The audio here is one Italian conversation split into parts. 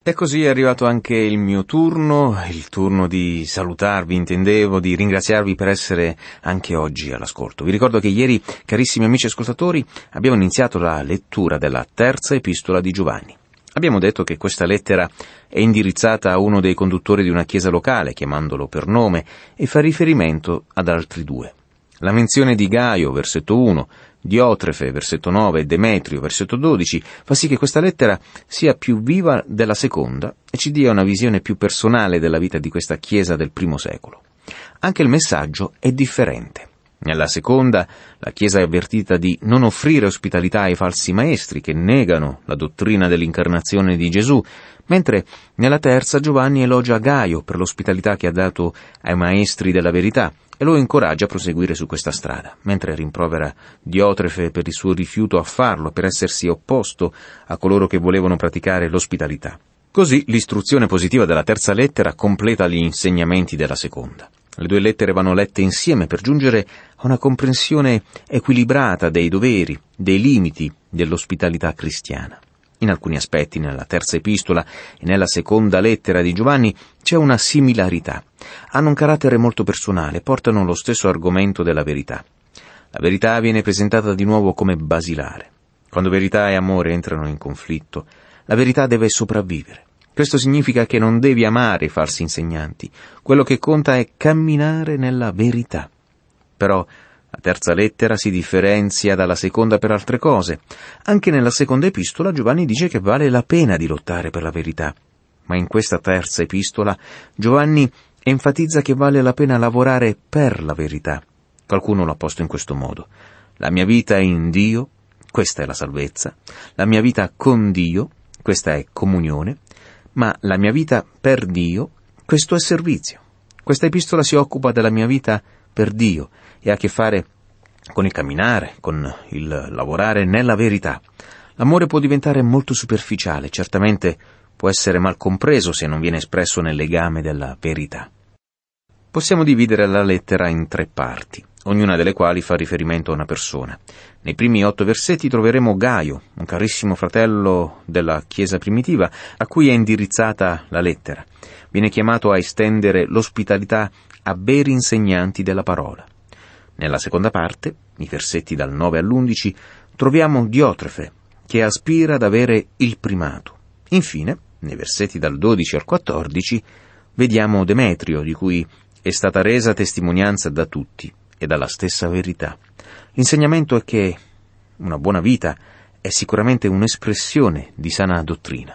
E così è arrivato anche il mio turno, il turno di salutarvi, intendevo, di ringraziarvi per essere anche oggi all'ascolto. Vi ricordo che ieri, carissimi amici ascoltatori, abbiamo iniziato la lettura della terza epistola di Giovanni. Abbiamo detto che questa lettera è indirizzata a uno dei conduttori di una chiesa locale, chiamandolo per nome, e fa riferimento ad altri due. La menzione di Gaio, versetto 1, Diotrefe, versetto 9, e Demetrio, versetto 12, fa sì che questa lettera sia più viva della seconda e ci dia una visione più personale della vita di questa chiesa del primo secolo. Anche il messaggio è differente. Nella seconda, la Chiesa è avvertita di non offrire ospitalità ai falsi maestri che negano la dottrina dell'incarnazione di Gesù, mentre nella terza Giovanni elogia Gaio per l'ospitalità che ha dato ai maestri della verità e lo incoraggia a proseguire su questa strada, mentre rimprovera Diotrefe per il suo rifiuto a farlo, per essersi opposto a coloro che volevano praticare l'ospitalità. Così l'istruzione positiva della terza lettera completa gli insegnamenti della seconda. Le due lettere vanno lette insieme per giungere a una comprensione equilibrata dei doveri, dei limiti dell'ospitalità cristiana. In alcuni aspetti, nella terza epistola e nella seconda lettera di Giovanni, c'è una similarità. Hanno un carattere molto personale, portano lo stesso argomento della verità. La verità viene presentata di nuovo come basilare. Quando verità e amore entrano in conflitto, la verità deve sopravvivere. Questo significa che non devi amare i falsi insegnanti. Quello che conta è camminare nella verità. Però la terza lettera si differenzia dalla seconda per altre cose. Anche nella seconda epistola Giovanni dice che vale la pena di lottare per la verità. Ma in questa terza epistola Giovanni enfatizza che vale la pena lavorare per la verità. Qualcuno l'ha posto in questo modo. La mia vita è in Dio, questa è la salvezza. La mia vita con Dio, questa è comunione. Ma la mia vita per Dio, questo è servizio. Questa epistola si occupa della mia vita per Dio e ha a che fare con il camminare, con il lavorare nella verità. L'amore può diventare molto superficiale, certamente può essere mal compreso se non viene espresso nel legame della verità. Possiamo dividere la lettera in 3 parti, ognuna delle quali fa riferimento a una persona. Nei primi 8 versetti troveremo Gaio, un carissimo fratello della Chiesa primitiva, a cui è indirizzata la lettera. Viene chiamato a estendere l'ospitalità a veri insegnanti della parola. Nella seconda parte, i versetti dal 9 all'11, troviamo Diotrefe, che aspira ad avere il primato. Infine, nei versetti dal 12 al 14, vediamo Demetrio, di cui è stata resa testimonianza da tutti e dalla stessa verità. L'insegnamento è che una buona vita è sicuramente un'espressione di sana dottrina.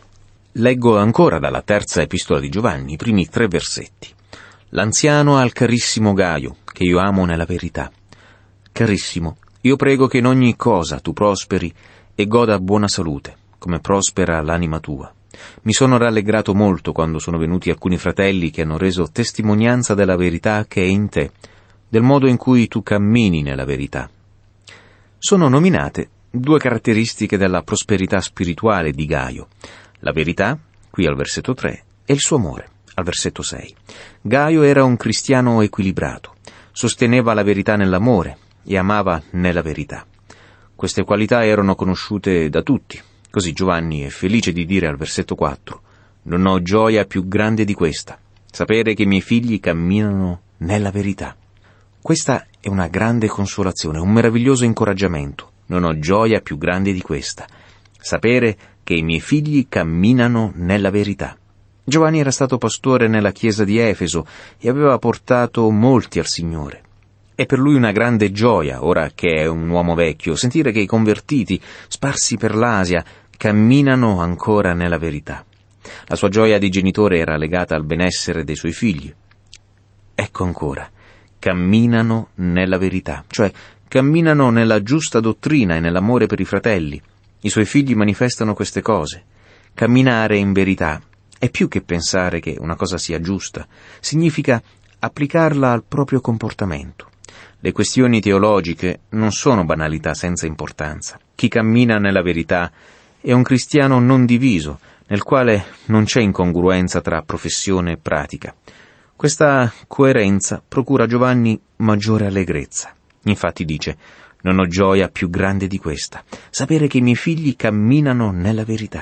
Leggo ancora dalla terza epistola di Giovanni, i primi 3 versetti. L'anziano al carissimo Gaio, che io amo nella verità. Carissimo, io prego che in ogni cosa tu prosperi e goda buona salute, come prospera l'anima tua. Mi sono rallegrato molto quando sono venuti alcuni fratelli che hanno reso testimonianza della verità che è in te, del modo in cui tu cammini nella verità. Sono nominate 2 caratteristiche della prosperità spirituale di Gaio: la verità, qui al versetto 3, e il suo amore, al versetto 6. Gaio era un cristiano equilibrato, sosteneva la verità nell'amore e amava nella verità. Queste qualità erano conosciute da tutti. Così Giovanni è felice di dire al versetto 4: «Non ho gioia più grande di questa, sapere che i miei figli camminano nella verità». Questa è una grande consolazione, un meraviglioso incoraggiamento. Non ho gioia più grande di questa, sapere che i miei figli camminano nella verità. Giovanni era stato pastore nella chiesa di Efeso e aveva portato molti al Signore. È per lui una grande gioia, ora che è un uomo vecchio, sentire che i convertiti, sparsi per l'Asia, camminano ancora nella verità. La sua gioia di genitore era legata al benessere dei suoi figli. Ecco ancora, camminano nella verità, cioè camminano nella giusta dottrina e nell'amore per i fratelli. I suoi figli manifestano queste cose. Camminare in verità è più che pensare che una cosa sia giusta, significa applicarla al proprio comportamento. Le questioni teologiche non sono banalità senza importanza. Chi cammina nella verità è un cristiano non diviso, nel quale non c'è incongruenza tra professione e pratica. Questa coerenza procura a Giovanni maggiore allegrezza. Infatti dice: «Non ho gioia più grande di questa, sapere che i miei figli camminano nella verità».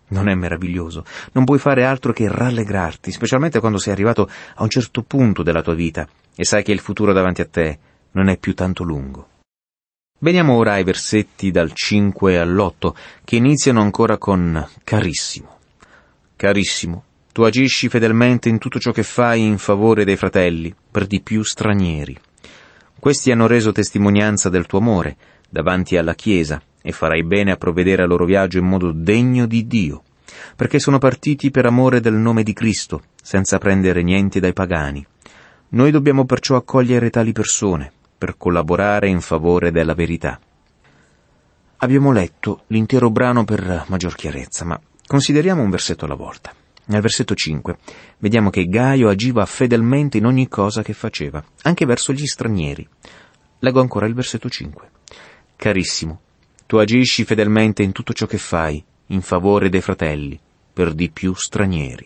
Non è meraviglioso? Non puoi fare altro che rallegrarti, specialmente quando sei arrivato a un certo punto della tua vita e sai che il futuro davanti a te non è più tanto lungo. Veniamo ora ai versetti dal 5 all'8, che iniziano ancora con carissimo. Carissimo, tu agisci fedelmente in tutto ciò che fai in favore dei fratelli, per di più stranieri. Questi hanno reso testimonianza del tuo amore davanti alla Chiesa, e farai bene a provvedere al loro viaggio in modo degno di Dio, perché sono partiti per amore del nome di Cristo, senza prendere niente dai pagani. Noi dobbiamo perciò accogliere tali persone, per collaborare in favore della verità. Abbiamo letto l'intero brano per maggior chiarezza, ma consideriamo un versetto alla volta. Nel versetto 5 vediamo che Gaio agiva fedelmente in ogni cosa che faceva, anche verso gli stranieri. Leggo ancora il versetto 5. Carissimo, tu agisci fedelmente in tutto ciò che fai, in favore dei fratelli, per di più stranieri.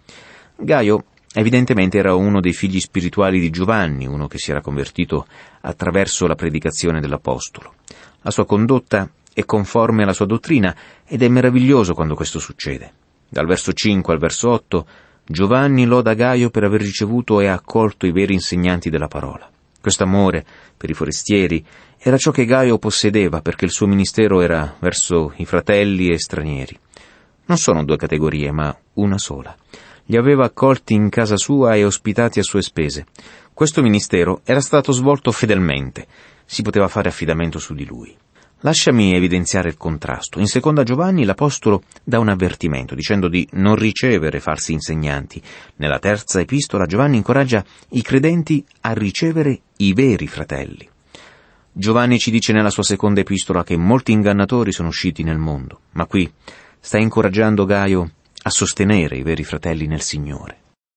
Gaio evidentemente era uno dei figli spirituali di Giovanni, uno che si era convertito attraverso la predicazione dell'Apostolo. La sua condotta è conforme alla sua dottrina ed è meraviglioso quando questo succede. Dal verso 5 al verso 8, Giovanni loda Gaio per aver ricevuto e accolto i veri insegnanti della parola. Questo amore per i forestieri era ciò che Gaio possedeva, perché il suo ministero era verso i fratelli e stranieri. Non sono due categorie, ma una sola. Li aveva accolti in casa sua e ospitati a sue spese. Questo ministero era stato svolto fedelmente. Si poteva fare affidamento su di lui. Lasciami evidenziare il contrasto. In seconda Giovanni l'Apostolo dà un avvertimento, dicendo di non ricevere falsi insegnanti. Nella terza epistola Giovanni incoraggia i credenti a ricevere i veri fratelli. Giovanni ci dice nella sua seconda epistola che molti ingannatori sono usciti nel mondo, ma qui sta incoraggiando Gaio a sostenere i veri fratelli nel Signore.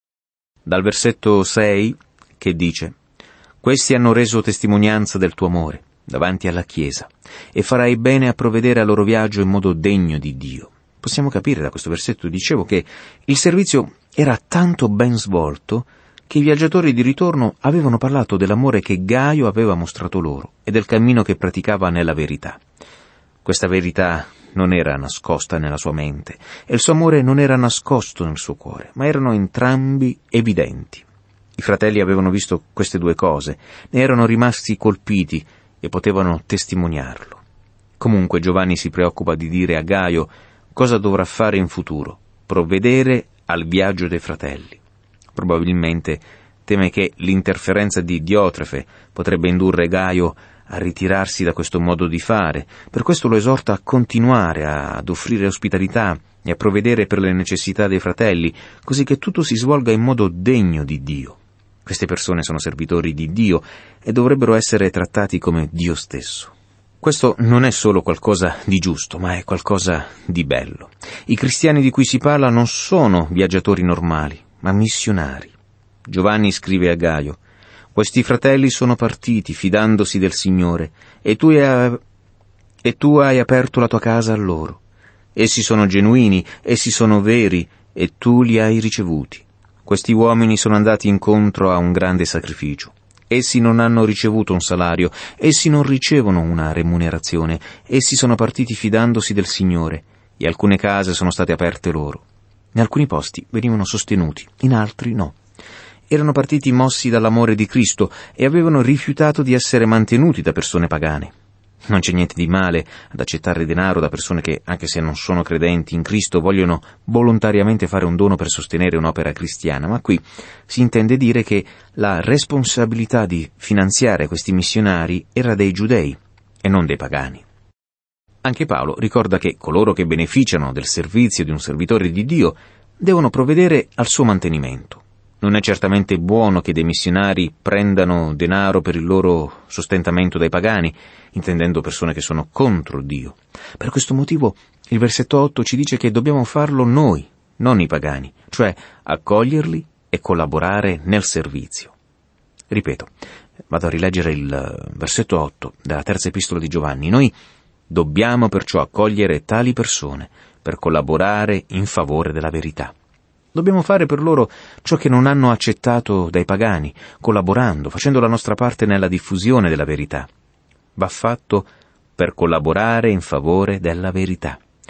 Dal versetto 6, che dice: «Questi hanno reso testimonianza del tuo amore davanti alla Chiesa, e farai bene a provvedere al loro viaggio in modo degno di Dio». Possiamo capire da questo versetto, dicevo, che il servizio era tanto ben svolto che i viaggiatori di ritorno avevano parlato dell'amore che Gaio aveva mostrato loro e del cammino che praticava nella verità. Questa verità non era nascosta nella sua mente e il suo amore non era nascosto nel suo cuore, ma erano entrambi evidenti. I fratelli avevano visto queste due cose, ne erano rimasti colpiti e potevano testimoniarlo. Comunque Giovanni si preoccupa di dire a Gaio cosa dovrà fare in futuro: provvedere al viaggio dei fratelli. Probabilmente teme che l'interferenza di Diotrefe potrebbe indurre Gaio a ritirarsi da questo modo di fare. Per questo lo esorta a continuare ad offrire ospitalità e a provvedere per le necessità dei fratelli, così che tutto si svolga in modo degno di Dio. Queste persone sono servitori di Dio e dovrebbero essere trattati come Dio stesso. Questo non è solo qualcosa di giusto, ma è qualcosa di bello. I cristiani di cui si parla non sono viaggiatori normali, ma missionari. Giovanni scrive a Gaio: «Questi fratelli sono partiti fidandosi del Signore, e tu hai aperto la tua casa a loro. Essi sono genuini, essi sono veri, e tu li hai ricevuti. Questi uomini sono andati incontro a un grande sacrificio. Essi non hanno ricevuto un salario, essi non ricevono una remunerazione, essi sono partiti fidandosi del Signore, e alcune case sono state aperte loro. In alcuni posti venivano sostenuti, in altri no. Erano partiti mossi dall'amore di Cristo e avevano rifiutato di essere mantenuti da persone pagane. Non c'è niente di male ad accettare denaro da persone che, anche se non sono credenti in Cristo, vogliono volontariamente fare un dono per sostenere un'opera cristiana, ma qui si intende dire che la responsabilità di finanziare questi missionari era dei giudei e non dei pagani. Anche Paolo ricorda che coloro che beneficiano del servizio di un servitore di Dio devono provvedere al suo mantenimento. Non è certamente buono che dei missionari prendano denaro per il loro sostentamento dai pagani, intendendo persone che sono contro Dio. Per questo motivo il versetto 8 ci dice che dobbiamo farlo noi, non i pagani, cioè accoglierli e collaborare nel servizio. Ripeto, vado a rileggere il versetto 8 della terza epistola di Giovanni. Noi dobbiamo perciò accogliere tali persone per collaborare in favore della verità. Dobbiamo fare per loro ciò che non hanno accettato dai pagani, collaborando, facendo la nostra parte nella diffusione della verità. Va fatto per collaborare in favore della verità.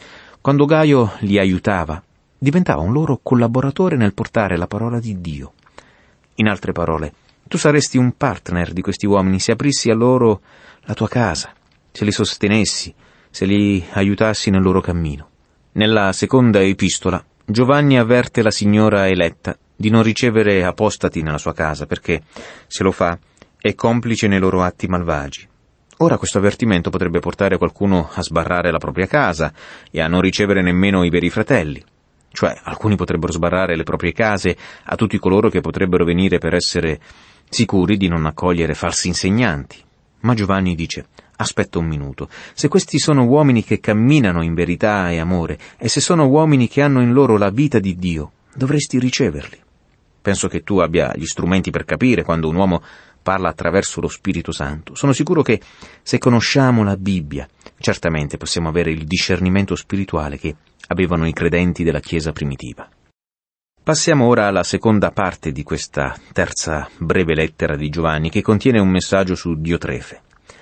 Quando Gaio li aiutava, diventava un loro collaboratore nel portare la parola di Dio. In altre parole, tu saresti un partner di questi uomini se aprissi a loro la tua casa, se li sostenessi, se li aiutassi nel loro cammino. Nella seconda epistola, Giovanni avverte la signora eletta di non ricevere apostati nella sua casa, perché, se lo fa, è complice nei loro atti malvagi. Ora questo avvertimento potrebbe portare qualcuno a sbarrare la propria casa e a non ricevere nemmeno i veri fratelli. Cioè, alcuni potrebbero sbarrare le proprie case a tutti coloro che potrebbero venire per essere sicuri di non accogliere falsi insegnanti. Ma Giovanni dice: aspetta un minuto, se questi sono uomini che camminano in verità e amore, e se sono uomini che hanno in loro la vita di Dio, dovresti riceverli. Penso che tu abbia gli strumenti per capire quando un uomo parla attraverso lo Spirito Santo. Sono sicuro che se conosciamo la Bibbia, certamente possiamo avere il discernimento spirituale che avevano i credenti della Chiesa primitiva. Passiamo ora alla seconda parte di questa terza breve lettera di Giovanni, che contiene un messaggio su Diotrefe.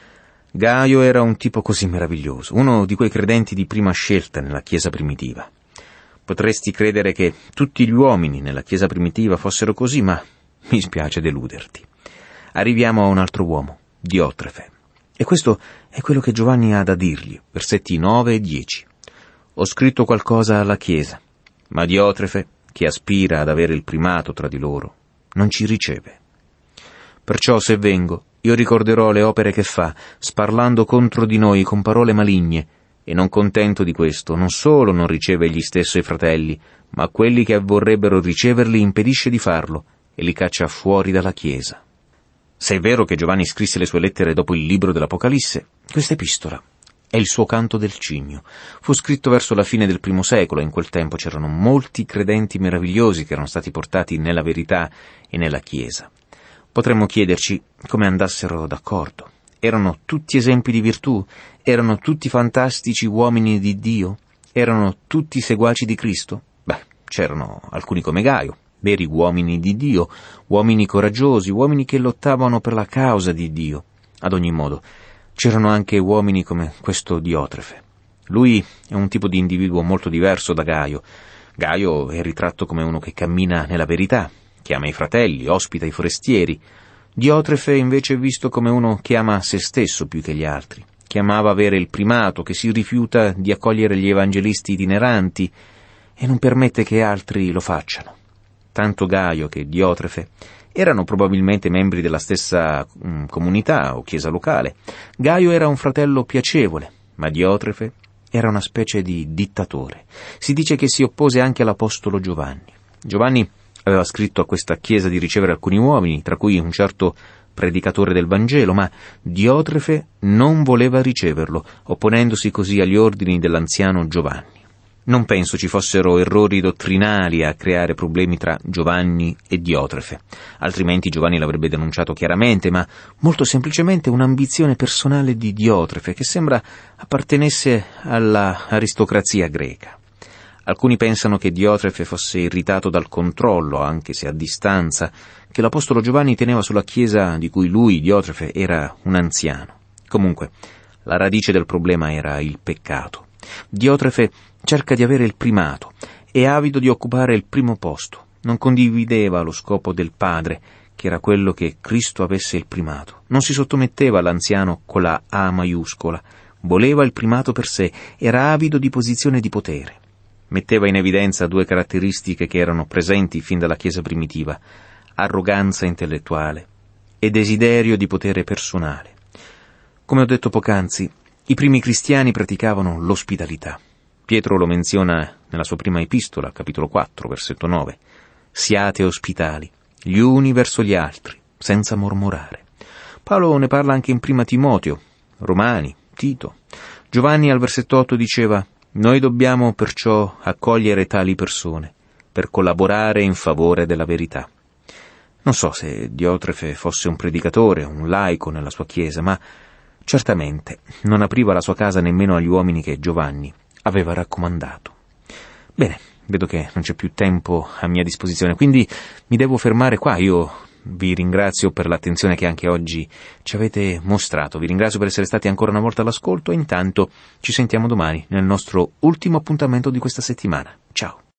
Gaio era un tipo così meraviglioso, uno di quei credenti di prima scelta nella Chiesa primitiva. Potresti credere che tutti gli uomini nella Chiesa primitiva fossero così, ma mi spiace deluderti. Arriviamo a un altro uomo, Diotrefe. E questo è quello che Giovanni ha da dirgli, versetti 9 e 10. Ho scritto qualcosa alla Chiesa, ma Diotrefe, che aspira ad avere il primato tra di loro, non ci riceve. Perciò se vengo, io ricorderò le opere che fa, sparlando contro di noi con parole maligne, e non contento di questo, non solo non riceve egli stesso i fratelli, ma quelli che vorrebbero riceverli impedisce di farlo, e li caccia fuori dalla Chiesa. Se è vero che Giovanni scrisse le sue lettere dopo il libro dell'Apocalisse, questa epistola è il suo canto del cigno. Fu scritto verso la fine del I secolo, e in quel tempo c'erano molti credenti meravigliosi che erano stati portati nella verità e nella Chiesa. Potremmo chiederci come andassero d'accordo. Erano tutti esempi di virtù? Erano tutti fantastici uomini di Dio? Erano tutti seguaci di Cristo? Beh, c'erano alcuni come Gaio, veri uomini di Dio, uomini coraggiosi, uomini che lottavano per la causa di Dio. Ad ogni modo, c'erano anche uomini come questo Diotrefe. Lui è un tipo di individuo molto diverso da Gaio. Gaio è ritratto come uno che cammina nella verità, che ama i fratelli, ospita i forestieri. Diotreffe invece è visto come uno che ama se stesso più che gli altri, che amava avere il primato, che si rifiuta di accogliere gli evangelisti itineranti e non permette che altri lo facciano. Tanto Gaio che Diotreffe erano probabilmente membri della stessa comunità o chiesa locale. Gaio era un fratello piacevole, ma Diotreffe era una specie di dittatore. Si dice che si oppose anche all'apostolo Giovanni. Giovanni aveva scritto a questa chiesa di ricevere alcuni uomini, tra cui un certo predicatore del Vangelo, ma Diotrefe non voleva riceverlo, opponendosi così agli ordini dell'anziano Giovanni. Non penso ci fossero errori dottrinali a creare problemi tra Giovanni e Diotrefe, altrimenti Giovanni l'avrebbe denunciato chiaramente, ma molto semplicemente un'ambizione personale di Diotrefe che sembra appartenesse alla aristocrazia greca. Alcuni pensano che Diotrefe fosse irritato dal controllo, anche se a distanza, che l'apostolo Giovanni teneva sulla chiesa di cui lui, Diotrefe, era un anziano. Comunque, la radice del problema era il peccato. Diotrefe cerca di avere il primato, è avido di occupare il primo posto, non condivideva lo scopo del padre, che era quello che Cristo avesse il primato. Non si sottometteva all'anziano con la A maiuscola, voleva il primato per sé, era avido di posizione di potere. Metteva in evidenza due caratteristiche che erano presenti fin dalla Chiesa primitiva: arroganza intellettuale e desiderio di potere personale. Come ho detto poc'anzi, i primi cristiani praticavano l'ospitalità. Pietro lo menziona nella sua prima epistola, capitolo 4, versetto 9. Siate ospitali, gli uni verso gli altri, senza mormorare. Paolo ne parla anche in prima Timoteo, Romani, Tito. Giovanni al versetto 8 diceva: noi dobbiamo perciò accogliere tali persone, per collaborare in favore della verità. Non so se Diotrefe fosse un predicatore, un laico nella sua chiesa, ma certamente non apriva la sua casa nemmeno agli uomini che Giovanni aveva raccomandato. Bene, vedo che non c'è più tempo a mia disposizione, quindi mi devo fermare qua. Io vi ringrazio per l'attenzione che anche oggi ci avete mostrato, vi ringrazio per essere stati ancora una volta all'ascolto e intanto ci sentiamo domani nel nostro ultimo appuntamento di questa settimana. Ciao!